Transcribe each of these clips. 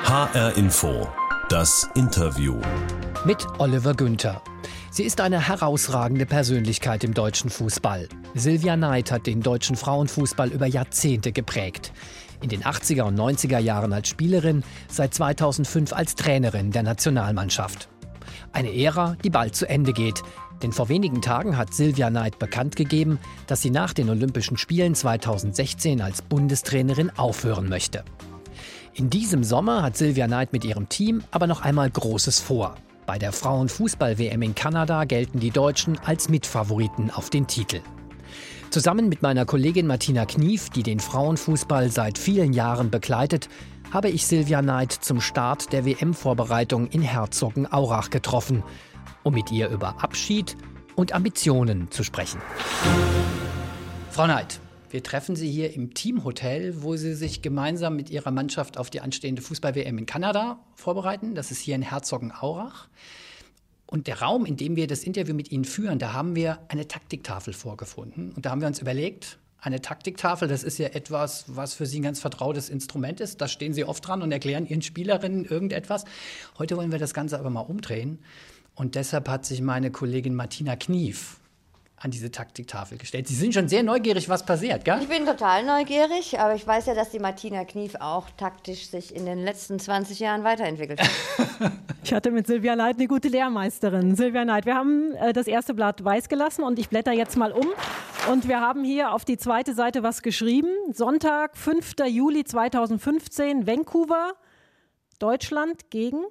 HR Info, das Interview. Mit Oliver Günther. Sie ist eine herausragende Persönlichkeit im deutschen Fußball. Silvia Neid hat den deutschen Frauenfußball über Jahrzehnte geprägt. In den 80er und 90er Jahren als Spielerin, seit 2005 als Trainerin der Nationalmannschaft. Eine Ära, die bald zu Ende geht. Denn vor wenigen Tagen hat Silvia Neid bekannt gegeben, dass sie nach den Olympischen Spielen 2016 als Bundestrainerin aufhören möchte. In diesem Sommer hat Silvia Neid mit ihrem Team aber noch einmal Großes vor. Bei der Frauenfußball-WM in Kanada gelten die Deutschen als Mitfavoriten auf den Titel. Zusammen mit meiner Kollegin Martina Knief, die den Frauenfußball seit vielen Jahren begleitet, habe ich Silvia Neid zum Start der WM-Vorbereitung in Herzogenaurach getroffen, um mit ihr über Abschied und Ambitionen zu sprechen. Frau Neid, wir treffen Sie hier im Teamhotel, wo Sie sich gemeinsam mit Ihrer Mannschaft auf die anstehende Fußball-WM in Kanada vorbereiten. Das ist hier in Herzogenaurach. Und der Raum, in dem wir das Interview mit Ihnen führen, da haben wir eine Taktiktafel vorgefunden. Und da haben wir uns überlegt, eine Taktiktafel, das ist ja etwas, was für Sie ein ganz vertrautes Instrument ist. Da stehen Sie oft dran und erklären Ihren Spielerinnen irgendetwas. Heute wollen wir das Ganze aber mal umdrehen. Und deshalb hat sich meine Kollegin Martina Knief an diese Taktiktafel gestellt. Sie sind schon sehr neugierig, was passiert, gell? Ich bin total neugierig, aber ich weiß ja, dass die Martina Knief auch taktisch sich in den letzten 20 Jahren weiterentwickelt hat. Ich hatte mit Silvia Neid eine gute Lehrmeisterin. Silvia Neid, wir haben das erste Blatt weiß gelassen und ich blätter jetzt mal um. Und wir haben hier auf die zweite Seite was geschrieben. Sonntag, 5. Juli 2015, Vancouver, Deutschland gegen...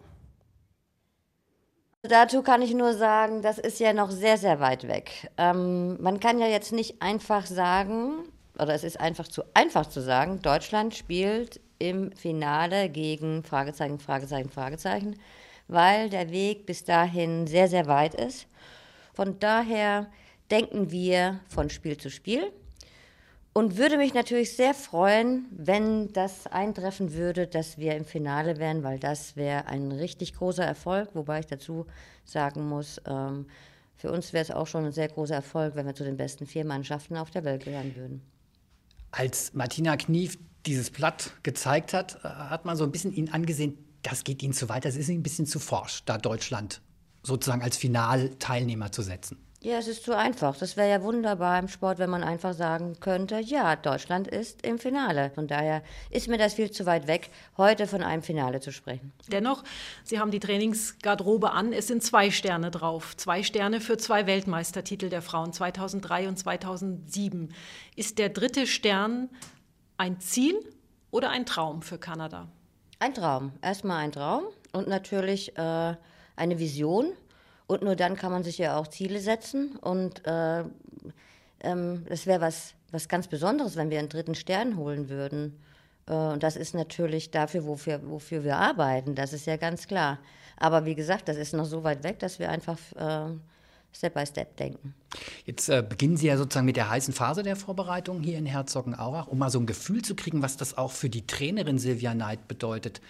Dazu kann ich nur sagen, das ist ja noch sehr, sehr weit weg. Man kann ja jetzt nicht einfach sagen, oder es ist einfach zu sagen, Deutschland spielt im Finale gegen Fragezeichen, Fragezeichen, Fragezeichen, weil der Weg bis dahin sehr, sehr weit ist. Von daher denken wir von Spiel zu Spiel. Und würde mich natürlich sehr freuen, wenn das eintreffen würde, dass wir im Finale wären, weil das wäre ein richtig großer Erfolg. Wobei ich dazu sagen muss, für uns wäre es auch schon ein sehr großer Erfolg, wenn wir zu den besten 4 Mannschaften auf der Welt gehören würden. Als Martina Knief dieses Blatt gezeigt hat, hat man so ein bisschen Ihnen angesehen, das geht Ihnen zu weit, das ist Ihnen ein bisschen zu forsch, da Deutschland sozusagen als Finalteilnehmer zu setzen. Ja, es ist zu einfach. Das wäre ja wunderbar im Sport, wenn man einfach sagen könnte, ja, Deutschland ist im Finale. Von daher ist mir das viel zu weit weg, heute von einem Finale zu sprechen. Dennoch, Sie haben die Trainingsgarderobe an. Es sind 2 Sterne drauf. 2 Sterne für 2 Weltmeistertitel der Frauen, 2003 und 2007. Ist der 3. Stern ein Ziel oder ein Traum für Kanada? Ein Traum. Erstmal ein Traum und natürlich eine Vision. Und nur dann kann man sich ja auch Ziele setzen. Und das wäre was ganz Besonderes, wenn wir einen 3. Stern holen würden. Und das ist natürlich dafür, wofür wir arbeiten. Das ist ja ganz klar. Aber wie gesagt, das ist noch so weit weg, dass wir einfach Step by Step denken. Jetzt beginnen Sie ja sozusagen mit der heißen Phase der Vorbereitung hier in Herzogenaurach, um mal so ein Gefühl zu kriegen, was das auch für die Trainerin Silvia Neid bedeutet.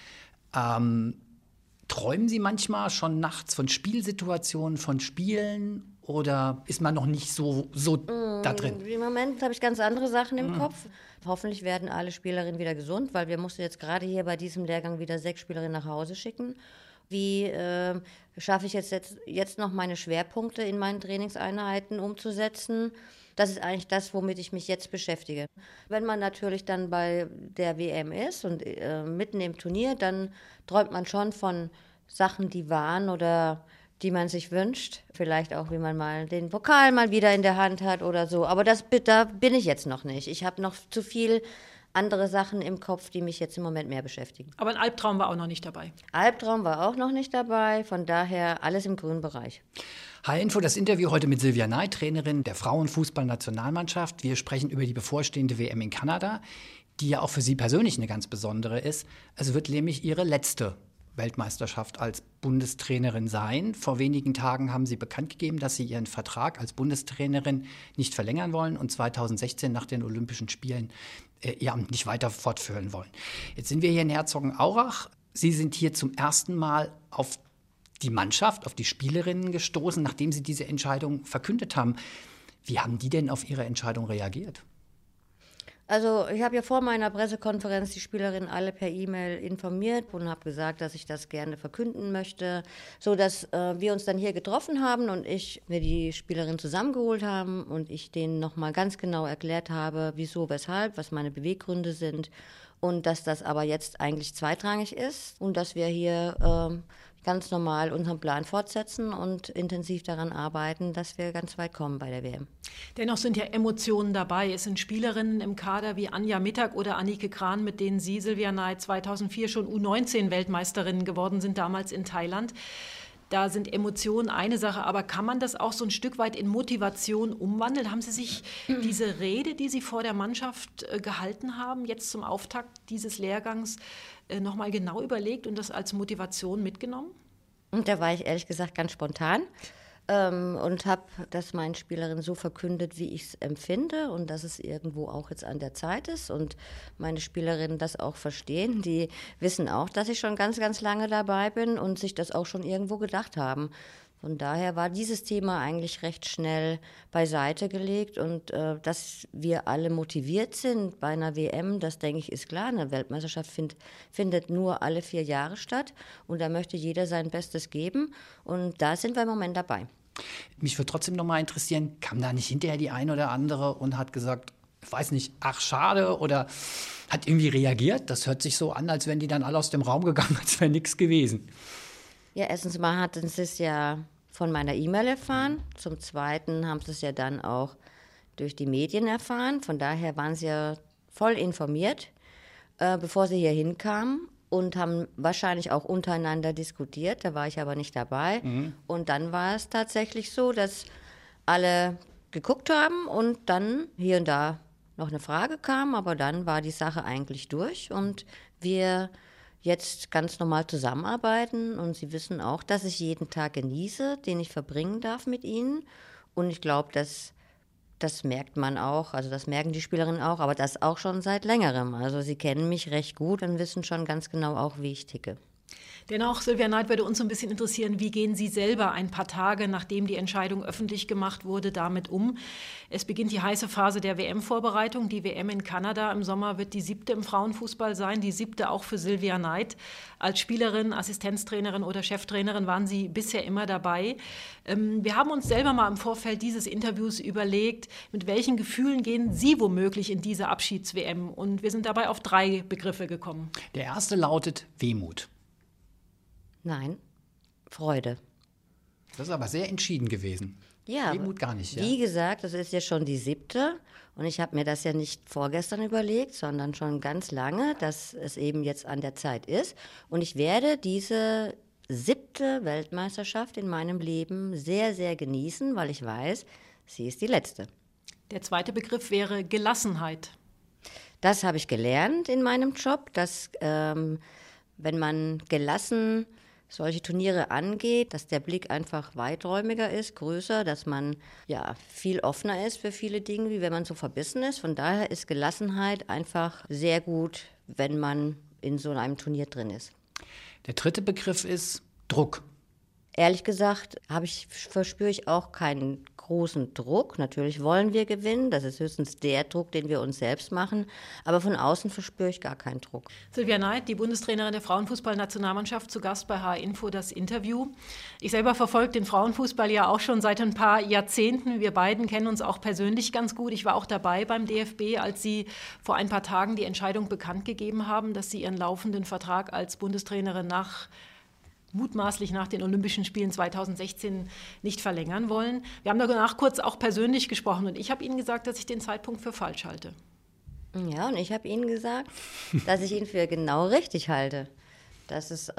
Träumen Sie manchmal schon nachts von Spielsituationen, von Spielen oder ist man noch nicht so da drin? Im Moment habe ich ganz andere Sachen im Kopf. Hoffentlich werden alle Spielerinnen wieder gesund, weil wir mussten jetzt gerade hier bei diesem Lehrgang wieder 6 Spielerinnen nach Hause schicken. Wie schaffe ich jetzt noch meine Schwerpunkte in meinen Trainingseinheiten umzusetzen? Das ist eigentlich das, womit ich mich jetzt beschäftige. Wenn man natürlich dann bei der WM ist und mitten im Turnier, dann träumt man schon von Sachen, die waren oder die man sich wünscht. Vielleicht auch, wie man mal den Pokal mal wieder in der Hand hat oder so. Aber da bin ich jetzt noch nicht. Ich habe noch zu viel andere Sachen im Kopf, die mich jetzt im Moment mehr beschäftigen. Aber ein Albtraum war auch noch nicht dabei. Albtraum war auch noch nicht dabei. Von daher alles im grünen Bereich. HR-Info, das Interview heute mit Silvia Neid, Trainerin der Frauenfußballnationalmannschaft. Wir sprechen über die bevorstehende WM in Kanada, die ja auch für Sie persönlich eine ganz besondere ist. Es wird nämlich Ihre letzte Weltmeisterschaft als Bundestrainerin sein. Vor wenigen Tagen haben Sie bekannt gegeben, dass Sie Ihren Vertrag als Bundestrainerin nicht verlängern wollen und 2016 nach den Olympischen Spielen Ihr Amt nicht weiter fortführen wollen. Jetzt sind wir hier in Herzogenaurach. Sie sind hier zum ersten Mal auf die Mannschaft, auf die Spielerinnen gestoßen, nachdem Sie diese Entscheidung verkündet haben. Wie haben die denn auf Ihre Entscheidung reagiert? Also ich habe ja vor meiner Pressekonferenz die Spielerinnen alle per E-Mail informiert und habe gesagt, dass ich das gerne verkünden möchte, so dass wir uns dann hier getroffen haben und wir die Spielerinnen zusammengeholt haben und ich denen nochmal ganz genau erklärt habe, wieso, weshalb, was meine Beweggründe sind und dass das aber jetzt eigentlich zweitrangig ist und dass wir hier ganz normal unseren Plan fortsetzen und intensiv daran arbeiten, dass wir ganz weit kommen bei der WM. Dennoch sind ja Emotionen dabei. Es sind Spielerinnen im Kader wie Anja Mittag oder Annike Krahn, mit denen Sie, Silvia Neid, 2004 schon U19-Weltmeisterinnen geworden sind, damals in Thailand. Da sind Emotionen eine Sache, aber kann man das auch so ein Stück weit in Motivation umwandeln? Haben Sie sich diese Rede, die Sie vor der Mannschaft gehalten haben, jetzt zum Auftakt dieses Lehrgangs nochmal genau überlegt und das als Motivation mitgenommen? Und da war ich ehrlich gesagt ganz spontan und habe das meinen Spielerinnen so verkündet, wie ich es empfinde und dass es irgendwo auch jetzt an der Zeit ist und meine Spielerinnen das auch verstehen. Die wissen auch, dass ich schon ganz, ganz lange dabei bin und sich das auch schon irgendwo gedacht haben. Von daher war dieses Thema eigentlich recht schnell beiseite gelegt und dass wir alle motiviert sind bei einer WM, das denke ich ist klar. Eine Weltmeisterschaft findet nur alle 4 Jahre statt und da möchte jeder sein Bestes geben und da sind wir im Moment dabei. Mich würde trotzdem noch mal interessieren, kam da nicht hinterher die eine oder andere und hat gesagt, ich weiß nicht, ach schade oder hat irgendwie reagiert? Das hört sich so an, als wären die dann alle aus dem Raum gegangen, als wäre nichts gewesen. Ja, erstens mal hatten sie es ja von meiner E-Mail erfahren. Zum Zweiten haben sie es ja dann auch durch die Medien erfahren. Von daher waren sie ja voll informiert, bevor sie hier hinkamen und haben wahrscheinlich auch untereinander diskutiert. Da war ich aber nicht dabei. Und dann war es tatsächlich so, dass alle geguckt haben und dann hier und da noch eine Frage kam. Aber dann war die Sache eigentlich durch und wir jetzt ganz normal zusammenarbeiten und sie wissen auch, dass ich jeden Tag genieße, den ich verbringen darf mit ihnen und ich glaube, das merkt man auch, also das merken die Spielerinnen auch, aber das auch schon seit längerem. Also sie kennen mich recht gut und wissen schon ganz genau auch, wie ich ticke. Dennoch, Silvia Neid, würde uns so ein bisschen interessieren, wie gehen Sie selber ein paar Tage, nachdem die Entscheidung öffentlich gemacht wurde, damit um? Es beginnt die heiße Phase der WM-Vorbereitung. Die WM in Kanada im Sommer wird die 7. im Frauenfußball sein, die 7. auch für Silvia Neid. Als Spielerin, Assistenztrainerin oder Cheftrainerin waren Sie bisher immer dabei. Wir haben uns selber mal im Vorfeld dieses Interviews überlegt, mit welchen Gefühlen gehen Sie womöglich in diese Abschieds-WM? Und wir sind dabei auf 3 Begriffe gekommen. Der erste lautet Wehmut. Nein, Freude. Das ist aber sehr entschieden gewesen. Ja, Wehmut gar nicht. Ja. Wie gesagt, das ist ja schon die 7. und ich habe mir das ja nicht vorgestern überlegt, sondern schon ganz lange, dass es eben jetzt an der Zeit ist. Und ich werde diese 7. Weltmeisterschaft in meinem Leben sehr, sehr genießen, weil ich weiß, sie ist die letzte. Der zweite Begriff wäre Gelassenheit. Das habe ich gelernt in meinem Job, dass wenn man gelassen solche Turniere angeht, dass der Blick einfach weiträumiger ist, größer, dass man ja viel offener ist für viele Dinge, wie wenn man so verbissen ist. Von daher ist Gelassenheit einfach sehr gut, wenn man in so einem Turnier drin ist. Der dritte Begriff ist Druck. Ehrlich gesagt verspüre ich auch keinen großen Druck. Natürlich wollen wir gewinnen, das ist höchstens der Druck, den wir uns selbst machen, aber von außen verspüre ich gar keinen Druck. Silvia Neid, die Bundestrainerin der Frauenfußballnationalmannschaft, zu Gast bei HR-Info, das Interview. Ich selber verfolge den Frauenfußball ja auch schon seit ein paar Jahrzehnten. Wir beiden kennen uns auch persönlich ganz gut. Ich war auch dabei beim DFB, als Sie vor ein paar Tagen die Entscheidung bekannt gegeben haben, dass Sie Ihren laufenden Vertrag als Bundestrainerin mutmaßlich nach den Olympischen Spielen 2016 nicht verlängern wollen. Wir haben danach kurz auch persönlich gesprochen und ich habe Ihnen gesagt, dass ich den Zeitpunkt für falsch halte. Ja, und ich habe Ihnen gesagt, dass ich ihn für genau richtig halte. Dass es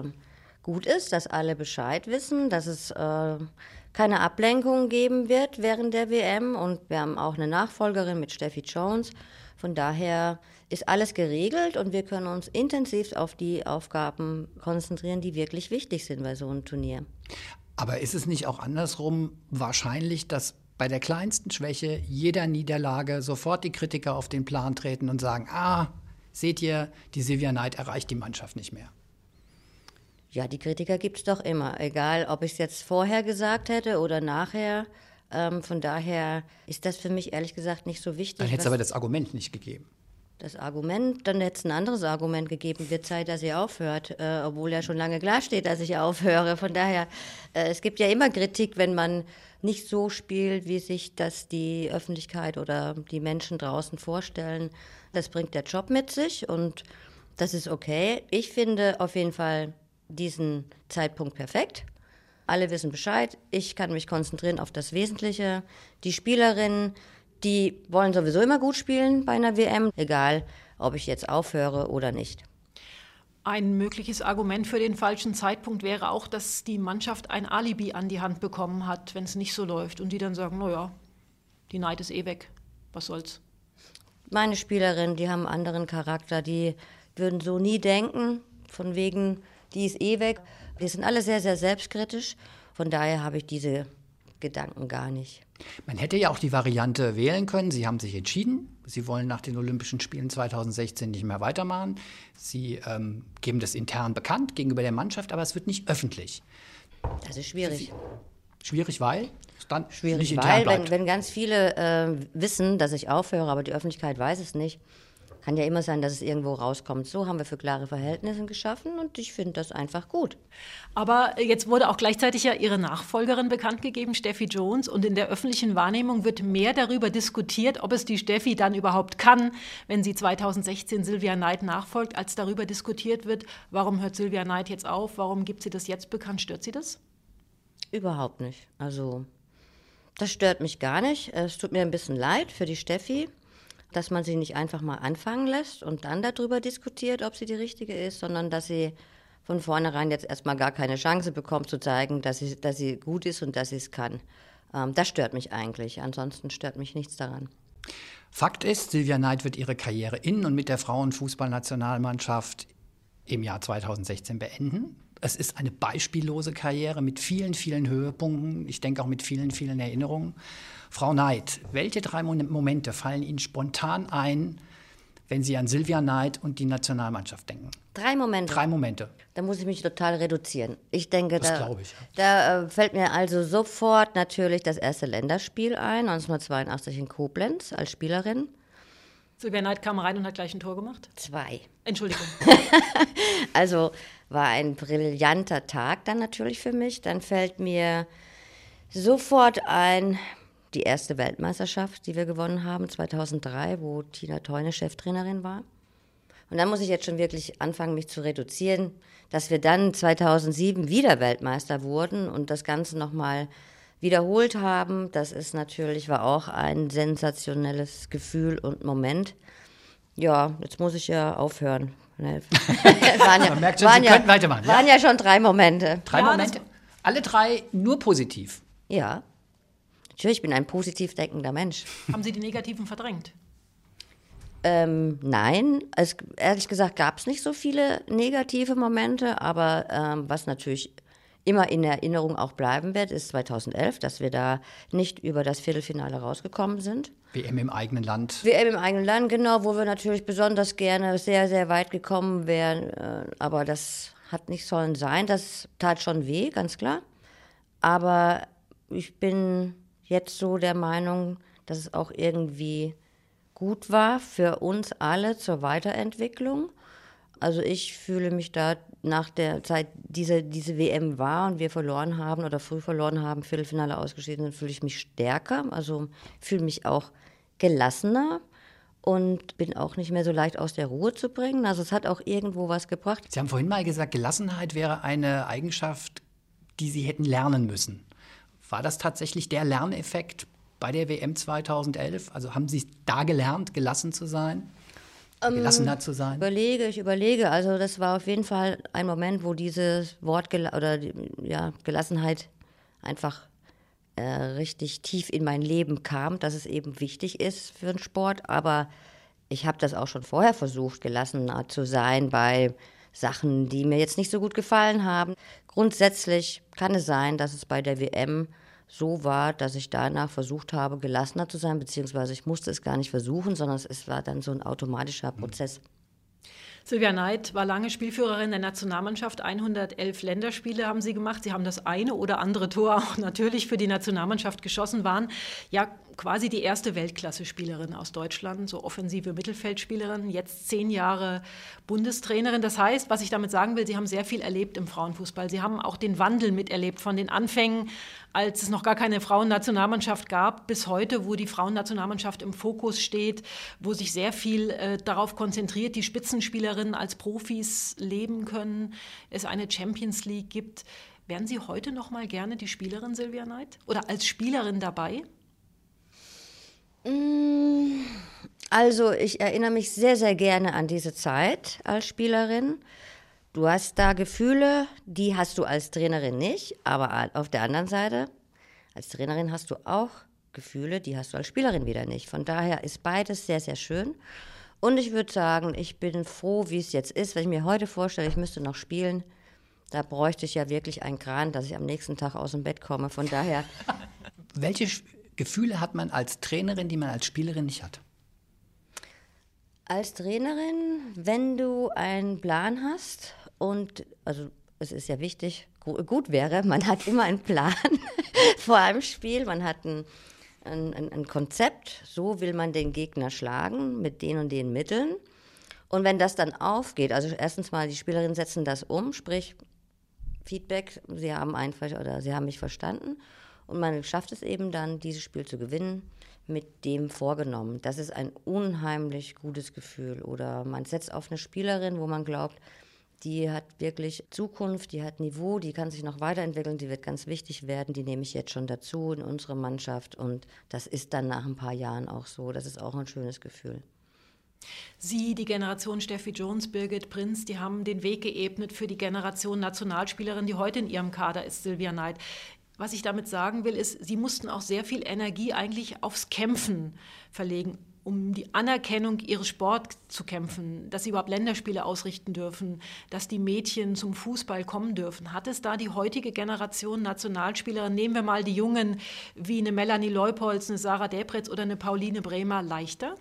gut ist, dass alle Bescheid wissen, dass es keine Ablenkung geben wird während der WM und wir haben auch eine Nachfolgerin mit Steffi Jones. Von daher ist alles geregelt und wir können uns intensiv auf die Aufgaben konzentrieren, die wirklich wichtig sind bei so einem Turnier. Aber ist es nicht auch andersrum wahrscheinlich, dass bei der kleinsten Schwäche jeder Niederlage sofort die Kritiker auf den Plan treten und sagen, seht ihr, die Silvia Neid erreicht die Mannschaft nicht mehr? Ja, die Kritiker gibt es doch immer, egal ob ich es jetzt vorher gesagt hätte oder nachher. Von daher ist das für mich ehrlich gesagt nicht so wichtig. Dann hätte es aber das Argument nicht gegeben. Das Argument, dann hätte es ein anderes Argument gegeben, wird Zeit, dass sie aufhört, obwohl ja schon lange klar steht, dass ich aufhöre. Von daher, es gibt ja immer Kritik, wenn man nicht so spielt, wie sich das die Öffentlichkeit oder die Menschen draußen vorstellen. Das bringt der Job mit sich und das ist okay. Ich finde auf jeden Fall diesen Zeitpunkt perfekt. Alle wissen Bescheid. Ich kann mich konzentrieren auf das Wesentliche. Die Spielerinnen, die wollen sowieso immer gut spielen bei einer WM, egal ob ich jetzt aufhöre oder nicht. Ein mögliches Argument für den falschen Zeitpunkt wäre auch, dass die Mannschaft ein Alibi an die Hand bekommen hat, wenn es nicht so läuft. Und die dann sagen, naja, die Neid ist eh weg, was soll's. Meine Spielerinnen, die haben einen anderen Charakter, die würden so nie denken, von wegen, die ist eh weg. Wir sind alle sehr, sehr selbstkritisch, von daher habe ich diese Gedanken gar nicht. Man hätte ja auch die Variante wählen können. Sie haben sich entschieden. Sie wollen nach den Olympischen Spielen 2016 nicht mehr weitermachen. Sie geben das intern bekannt gegenüber der Mannschaft, aber es wird nicht öffentlich. Das ist schwierig. Schwierig, weil es dann Schwierig, nicht intern weil bleibt. wenn ganz viele wissen, dass ich aufhöre, aber die Öffentlichkeit weiß es nicht, kann ja immer sein, dass es irgendwo rauskommt. So haben wir für klare Verhältnisse geschaffen und ich finde das einfach gut. Aber jetzt wurde auch gleichzeitig ja Ihre Nachfolgerin bekannt gegeben, Steffi Jones. Und in der öffentlichen Wahrnehmung wird mehr darüber diskutiert, ob es die Steffi dann überhaupt kann, wenn sie 2016 Silvia Neid nachfolgt, als darüber diskutiert wird, warum hört Silvia Neid jetzt auf, warum gibt sie das jetzt bekannt? Stört Sie das? Überhaupt nicht. Also das stört mich gar nicht. Es tut mir ein bisschen leid für die Steffi, dass man sie nicht einfach mal anfangen lässt und dann darüber diskutiert, ob sie die richtige ist, sondern dass sie von vornherein jetzt erstmal gar keine Chance bekommt, zu zeigen, dass sie gut ist und dass sie es kann. Das stört mich eigentlich. Ansonsten stört mich nichts daran. Fakt ist, Silvia Neid wird ihre Karriere in und mit der Frauenfußballnationalmannschaft im Jahr 2016 beenden. Es ist eine beispiellose Karriere mit vielen, vielen Höhepunkten. Ich denke auch mit vielen, vielen Erinnerungen. Frau Neid, welche 3 Momente fallen Ihnen spontan ein, wenn Sie an Silvia Neid und die Nationalmannschaft denken? 3 Momente. 3 Momente. Da muss ich mich total reduzieren. Ich denke, Das glaube ich. Da fällt mir also sofort natürlich das erste Länderspiel ein, 1982 in Koblenz als Spielerin. Silvia Neid kam rein und hat gleich ein Tor gemacht? 2. Entschuldigung. Also war ein brillanter Tag dann natürlich für mich. Dann fällt mir sofort ein, die erste Weltmeisterschaft, die wir gewonnen haben, 2003, wo Tina Teune Cheftrainerin war. Und dann muss ich jetzt schon wirklich anfangen, mich zu reduzieren, dass wir dann 2007 wieder Weltmeister wurden und das Ganze nochmal wiederholt haben. Das ist natürlich, war auch ein sensationelles Gefühl und Moment. Ja, jetzt muss ich ja aufhören. Man merkt schon, Sie könnten weitermachen. Waren ja schon 3 Momente. 3 Momente? Alle 3 nur positiv? Ja. Natürlich, ich bin ein positiv denkender Mensch. Haben Sie die Negativen verdrängt? Nein, ehrlich gesagt gab es nicht so viele negative Momente, aber was natürlich immer in Erinnerung auch bleiben wird, ist 2011, dass wir da nicht über das Viertelfinale rausgekommen sind. WM im eigenen Land. WM im eigenen Land, genau, wo wir natürlich besonders gerne sehr, sehr weit gekommen wären, aber das hat nicht sollen sein, das tat schon weh, ganz klar. Aber ich bin jetzt so der Meinung, dass es auch irgendwie gut war für uns alle zur Weiterentwicklung. Also ich fühle mich da nach der Zeit, diese WM war und wir verloren haben oder früh verloren haben, Viertelfinale ausgeschieden sind, fühle ich mich stärker. Also fühle mich auch gelassener und bin auch nicht mehr so leicht aus der Ruhe zu bringen. Also es hat auch irgendwo was gebracht. Sie haben vorhin mal gesagt, Gelassenheit wäre eine Eigenschaft, die Sie hätten lernen müssen. War das tatsächlich der Lerneffekt bei der WM 2011? Also haben Sie da gelernt, gelassen zu sein? Gelassener zu sein? Ich überlege. Also das war auf jeden Fall ein Moment, wo dieses Wort Gelassenheit einfach richtig tief in mein Leben kam, dass es eben wichtig ist für den Sport. Aber ich habe das auch schon vorher versucht, gelassener zu sein bei Sachen, die mir jetzt nicht so gut gefallen haben. Grundsätzlich kann es sein, dass es bei der WM so war, dass ich danach versucht habe, gelassener zu sein, beziehungsweise ich musste es gar nicht versuchen, sondern es war dann so ein automatischer Prozess. Silvia Neid war lange Spielführerin der Nationalmannschaft. 111 Länderspiele haben Sie gemacht. Sie haben das eine oder andere Tor auch natürlich für die Nationalmannschaft geschossen, waren ja quasi die erste Weltklasse-Spielerin aus Deutschland, so offensive Mittelfeldspielerin, jetzt 10 Jahre Bundestrainerin. Das heißt, was ich damit sagen will, Sie haben sehr viel erlebt im Frauenfußball. Sie haben auch den Wandel miterlebt von den Anfängen, als es noch gar keine Frauennationalmannschaft gab, bis heute, wo die Frauennationalmannschaft im Fokus steht, wo sich sehr viel darauf konzentriert, die Spitzenspielerinnen als Profis leben können, es eine Champions League gibt. Wären Sie heute noch mal gerne die Spielerin Silvia Neid oder als Spielerin dabei? Also ich erinnere mich sehr, sehr gerne an diese Zeit als Spielerin. Du hast da Gefühle, die hast du als Trainerin nicht, aber auf der anderen Seite, als Trainerin hast du auch Gefühle, die hast du als Spielerin wieder nicht. Von daher ist beides sehr, sehr schön. Und ich würde sagen, ich bin froh, wie es jetzt ist. Wenn ich mir heute vorstelle, ich müsste noch spielen, da bräuchte ich ja wirklich einen Kran, dass ich am nächsten Tag aus dem Bett komme. Von daher... Welche Gefühle hat man als Trainerin, die man als Spielerin nicht hat? Als Trainerin, wenn du einen Plan hast und, also es ist ja wichtig, gut wäre, man hat immer einen Plan vor einem Spiel, man hat ein Konzept, so will man den Gegner schlagen mit den und den Mitteln. Und wenn das dann aufgeht, also erstens mal, die Spielerinnen setzen das um, sprich Feedback, sie haben mich verstanden. Und man schafft es eben dann, dieses Spiel zu gewinnen mit dem Vorgenommen. Das ist ein unheimlich gutes Gefühl. Oder man setzt auf eine Spielerin, wo man glaubt, die hat wirklich Zukunft, die hat Niveau, die kann sich noch weiterentwickeln, die wird ganz wichtig werden, die nehme ich jetzt schon dazu in unsere Mannschaft. Und das ist dann nach ein paar Jahren auch so. Das ist auch ein schönes Gefühl. Sie, die Generation Steffi Jones, Birgit Prinz, die haben den Weg geebnet für die Generation Nationalspielerin, die heute in ihrem Kader ist, Silvia Neid. Was ich damit sagen will, ist, Sie mussten auch sehr viel Energie eigentlich aufs Kämpfen verlegen, um die Anerkennung Ihres Sports zu kämpfen, dass Sie überhaupt Länderspiele ausrichten dürfen, dass die Mädchen zum Fußball kommen dürfen. Hat es da die heutige Generation Nationalspielerin, nehmen wir mal die Jungen wie eine Melanie Leupolz, eine Sarah Debretz oder eine Pauline Bremer, leichter?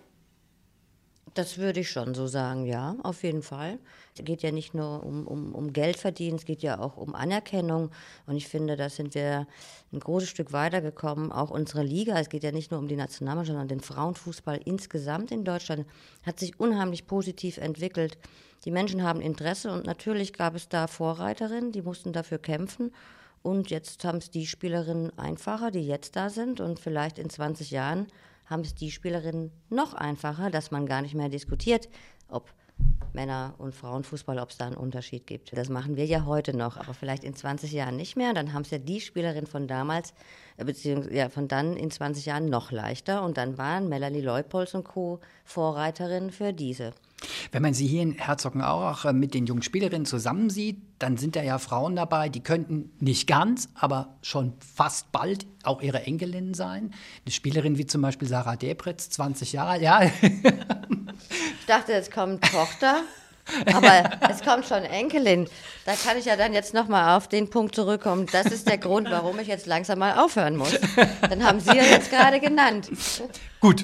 Das würde ich schon so sagen, ja, auf jeden Fall. Es geht ja nicht nur um Geld verdienen, es geht ja auch um Anerkennung. Und ich finde, da sind wir ein großes Stück weitergekommen. Auch unsere Liga, es geht ja nicht nur um die Nationalmannschaft, sondern den Frauenfußball insgesamt in Deutschland, hat sich unheimlich positiv entwickelt. Die Menschen haben Interesse und natürlich gab es da Vorreiterinnen, die mussten dafür kämpfen. Und jetzt haben es die Spielerinnen einfacher, die jetzt da sind. Und vielleicht in 20 Jahren haben es die Spielerinnen noch einfacher, dass man gar nicht mehr diskutiert, ob Männer- und Frauenfußball, ob es da einen Unterschied gibt. Das machen wir ja heute noch, aber vielleicht in 20 Jahren nicht mehr. Dann haben es ja die Spielerinnen von damals, beziehungsweise ja, von dann in 20 Jahren noch leichter. Und dann waren Melanie Leupolz und Co. Vorreiterinnen für diese. Wenn man sie hier in Herzogenaurach mit den jungen Spielerinnen zusammensieht, dann sind da ja Frauen dabei, die könnten nicht ganz, aber schon fast bald auch ihre Enkelinnen sein. Eine Spielerin wie zum Beispiel Sarah Debretz, 20 Jahre alt, ja. Ich dachte, jetzt kommt Tochter, aber es kommt schon Enkelin. Da kann ich ja dann jetzt nochmal auf den Punkt zurückkommen. Das ist der Grund, warum ich jetzt langsam mal aufhören muss. Dann haben Sie ja jetzt gerade genannt. Gut.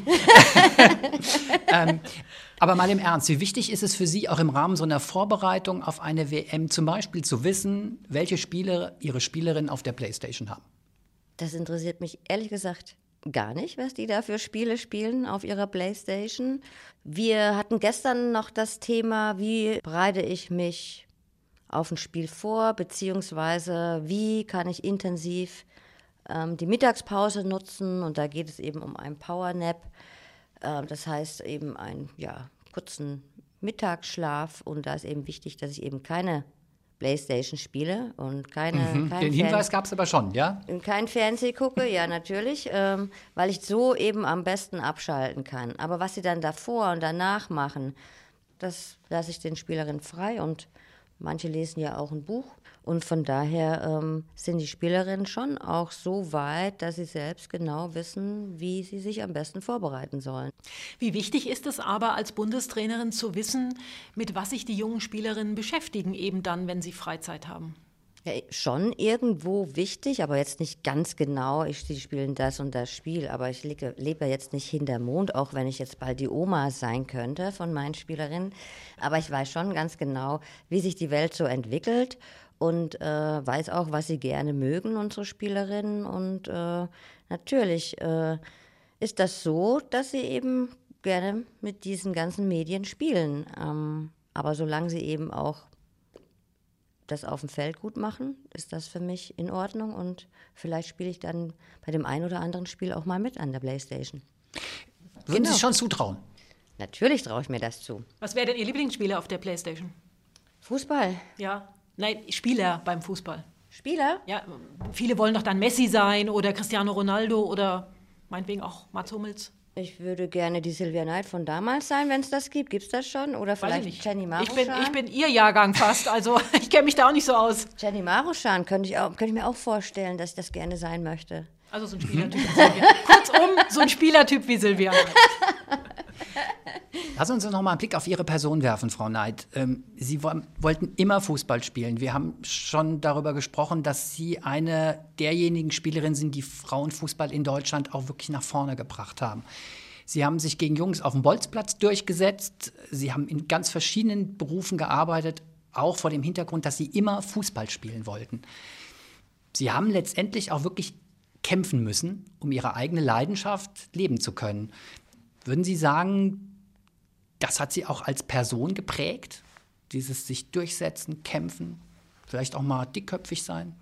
Aber mal im Ernst, wie wichtig ist es für Sie auch im Rahmen so einer Vorbereitung auf eine WM zum Beispiel zu wissen, welche Spiele Ihre Spielerinnen auf der Playstation haben? Das interessiert mich ehrlich gesagt gar nicht, was die da für Spiele spielen auf ihrer Playstation. Wir hatten gestern noch das Thema, wie bereite ich mich auf ein Spiel vor, beziehungsweise wie kann ich intensiv die Mittagspause nutzen. Und da geht es eben um einen Powernap. Das heißt eben einen kurzen Mittagsschlaf. Und da ist eben wichtig, dass ich eben keine Playstation spiele und kein Den Hinweis gab es aber schon, ja? Kein Fernseh gucke, ja natürlich, weil ich so eben am besten abschalten kann. Aber was sie dann davor und danach machen, das lasse ich den Spielerinnen frei und manche lesen ja auch ein Buch. Und von daher sind die Spielerinnen schon auch so weit, dass sie selbst genau wissen, wie sie sich am besten vorbereiten sollen. Wie wichtig ist es aber als Bundestrainerin zu wissen, mit was sich die jungen Spielerinnen beschäftigen, eben dann, wenn sie Freizeit haben? Ja, schon irgendwo wichtig, aber jetzt nicht ganz genau. Sie spielen das und das Spiel, aber ich lebe ja jetzt nicht hinterm Mond, auch wenn ich jetzt bald die Oma sein könnte von meinen Spielerinnen. Aber ich weiß schon ganz genau, wie sich die Welt so entwickelt und weiß auch, was sie gerne mögen, unsere Spielerinnen. Und natürlich ist das so, dass sie eben gerne mit diesen ganzen Medien spielen. Aber solange sie eben auch das auf dem Feld gut machen, ist das für mich in Ordnung und vielleicht spiele ich dann bei dem einen oder anderen Spiel auch mal mit an der Playstation. Würden Sie sich schon zutrauen? Natürlich traue ich mir das zu. Was wäre denn Ihr Lieblingsspieler auf der Playstation? Fußball. Ja, nein, Spieler beim Fußball. Spieler? Ja, viele wollen doch dann Messi sein oder Cristiano Ronaldo oder meinetwegen auch Mats Hummels. Ich würde gerne die Silvia Neid von damals sein, wenn es das gibt. Gibt es das schon? Oder vielleicht Jenny Maruschan? Ich bin Ihr Jahrgang fast, also ich kenne mich da auch nicht so aus. Jenny Maruschan könnte ich mir auch vorstellen, dass ich das gerne sein möchte. Also so ein Spielertyp wie Silvia. Kurzum, so ein Spielertyp wie Silvia Neid. Lassen Sie uns noch mal einen Blick auf Ihre Person werfen, Frau Neid. Sie wollten immer Fußball spielen. Wir haben schon darüber gesprochen, dass Sie eine derjenigen Spielerinnen sind, die Frauenfußball in Deutschland auch wirklich nach vorne gebracht haben. Sie haben sich gegen Jungs auf dem Bolzplatz durchgesetzt. Sie haben in ganz verschiedenen Berufen gearbeitet, auch vor dem Hintergrund, dass Sie immer Fußball spielen wollten. Sie haben letztendlich auch wirklich kämpfen müssen, um Ihre eigene Leidenschaft leben zu können. Würden Sie sagen, das hat Sie auch als Person geprägt? Dieses sich durchsetzen, kämpfen, vielleicht auch mal dickköpfig sein?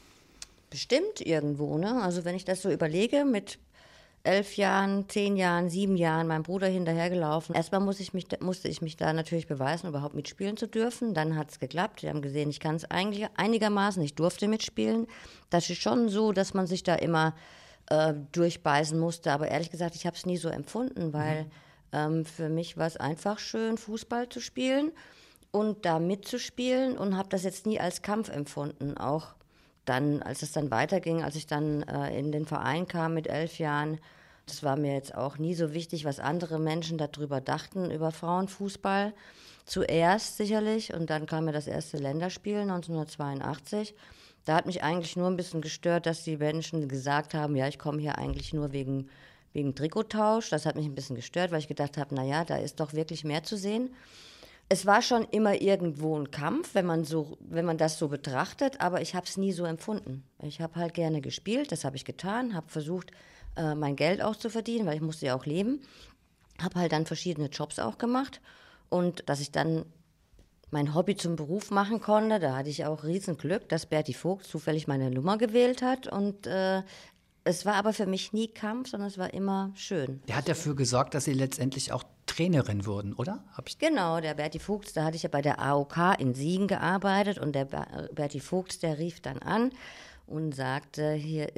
Bestimmt irgendwo, ne? Also wenn ich das so überlege, mit 11 Jahren, 10 Jahren, 7 Jahren, meinem Bruder hinterhergelaufen. Erstmal musste ich mich da natürlich beweisen, überhaupt mitspielen zu dürfen. Dann hat es geklappt. Wir haben gesehen, ich kann es eigentlich einigermaßen. Ich durfte mitspielen. Das ist schon so, dass man sich da immer durchbeißen musste. Aber ehrlich gesagt, ich habe es nie so empfunden, weil für mich war es einfach schön, Fußball zu spielen und da mitzuspielen und habe das jetzt nie als Kampf empfunden. Auch dann, als es dann weiterging, als ich dann in den Verein kam mit 11 Jahren, das war mir jetzt auch nie so wichtig, was andere Menschen darüber dachten, über Frauenfußball. Zuerst sicherlich und dann kam mir das erste Länderspiel 1982. Da hat mich eigentlich nur ein bisschen gestört, dass die Menschen gesagt haben, ja, ich komme hier eigentlich nur wegen Trikottausch. Das hat mich ein bisschen gestört, weil ich gedacht habe, naja, da ist doch wirklich mehr zu sehen. Es war schon immer irgendwo ein Kampf, wenn man das so betrachtet, aber ich habe es nie so empfunden. Ich habe halt gerne gespielt, das habe ich getan, habe versucht, mein Geld auch zu verdienen, weil ich musste ja auch leben. Habe halt dann verschiedene Jobs auch gemacht und dass ich dann mein Hobby zum Beruf machen konnte, da hatte ich auch Riesenglück, dass Berti Vogt zufällig meine Nummer gewählt hat und es war aber für mich nie Kampf, sondern es war immer schön. Der hat dafür gesorgt, dass Sie letztendlich auch Trainerin wurden, oder? Genau, der Berti Vogts, da hatte ich ja bei der AOK in Siegen gearbeitet und der Berti Vogts, der rief dann an und sagte,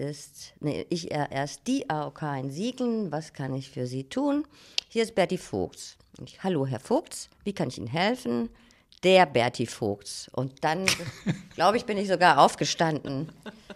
ich erst die AOK in Siegen, was kann ich für Sie tun? Hier ist Berti Vogts. Hallo, Herr Vogts, wie kann ich Ihnen helfen? Der Berti Vogts. Und dann, glaube ich, bin ich sogar aufgestanden.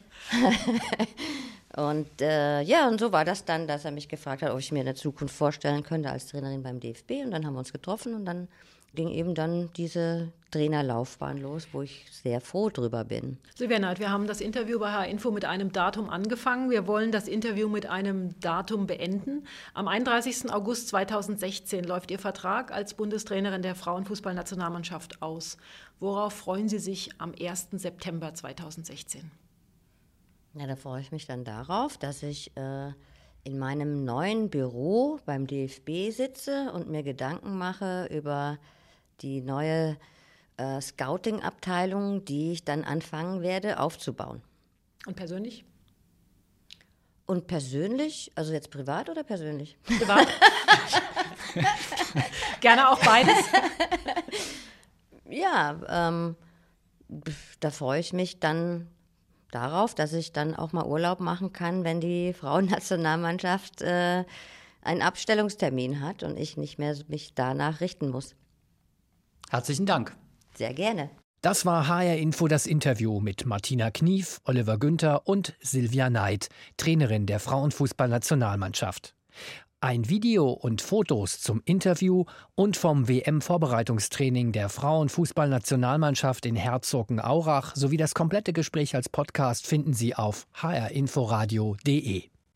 Und und so war das dann, dass er mich gefragt hat, ob ich mir in der Zukunft vorstellen könnte als Trainerin beim DFB. Und dann haben wir uns getroffen und dann ging eben dann diese Trainerlaufbahn los, wo ich sehr froh drüber bin. Silvia Neid, wir haben das Interview bei HR-Info mit einem Datum angefangen. Wir wollen das Interview mit einem Datum beenden. Am 31. August 2016 läuft Ihr Vertrag als Bundestrainerin der Frauenfußballnationalmannschaft aus. Worauf freuen Sie sich am 1. September 2016? Ja, da freue ich mich dann darauf, dass ich in meinem neuen Büro beim DFB sitze und mir Gedanken mache über die neue Scouting-Abteilung, die ich dann anfangen werde aufzubauen. Und persönlich? Und persönlich, also jetzt privat oder persönlich? Privat. Gerne auch beides. Ja, da freue ich mich dann darauf, dass ich dann auch mal Urlaub machen kann, wenn die Frauennationalmannschaft einen Abstellungstermin hat und ich nicht mehr mich danach richten muss. Herzlichen Dank. Sehr gerne. Das war HR-Info das Interview mit Martina Knief, Oliver Günther und Silvia Neid, Trainerin der Frauenfußballnationalmannschaft. Ein Video und Fotos zum Interview und vom WM-Vorbereitungstraining der Frauenfußballnationalmannschaft in Herzogenaurach sowie das komplette Gespräch als Podcast finden Sie auf hrinforadio.de.